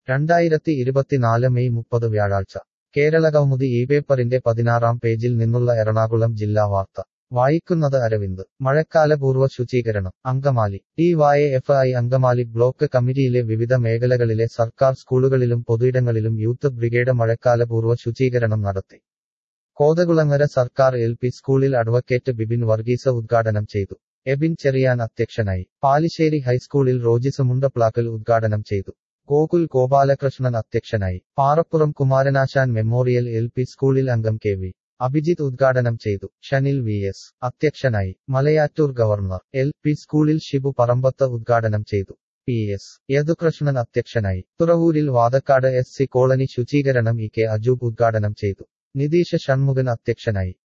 2024 May 30 വ്യാഴാഴ്ച കേരളകൗമുദി ഈ പേപ്പറിന്റെ 16-ാം പേജിൽ നിന്നുള്ള എറണാകുളം ജില്ലാ വാർത്ത വായിക്കുന്നത് അരവിന്ദ്. മഴക്കാലപൂർവ്വ ശുചീകരണം അങ്കമാലി. DYFI അങ്കമാലി ബ്ലോക്ക് കമ്മിറ്റിയിലെ വിവിധ മേഖലകളിലെ സർക്കാർ സ്കൂളുകളിലും പൊതുയിടങ്ങളിലും യൂത്ത് ബ്രിഗേഡ് മഴക്കാലപൂർവ്വ ശുചീകരണം നടത്തി. കോതകുളങ്ങര സർക്കാർ LP സ്കൂളിൽ അഡ്വക്കേറ്റ് ബിബിൻ വർഗീസ് ഉദ്ഘാടനം ചെയ്തു. എബിൻ ചെറിയാൻ അധ്യക്ഷനായി. പാലിശ്ശേരി ഹൈസ്കൂളിൽ റോജിസ് മുണ്ടപ്ലാക്കൽ ഉദ്ഘാടനം ചെയ്തു. ഗോകുൽ ഗോപാലകൃഷ്ണൻ അധ്യക്ഷനായി. പാറപ്പുറം കുമാരനാശാൻ മെമ്മോറിയൽ LP സ്കൂളിൽ അംഗം KV അഭിജിത്ത് ഉദ്ഘാടനം ചെയ്തു. ഷനിൽ VS അധ്യക്ഷനായി. മലയാറ്റൂർ ഗവർണർ LP സ്കൂളിൽ ഷിബു പറമ്പത്ത് ഉദ്ഘാടനം ചെയ്തു. PS യദുകൃഷ്ണൻ അധ്യക്ഷനായി. തുറവൂരിൽ വാതക്കാട് SC കോളനി ശുചീകരണം EK അജൂബ് ഉദ്ഘാടനം ചെയ്തു. നിതീഷ് ഷൺമുഖൻ അധ്യക്ഷനായി.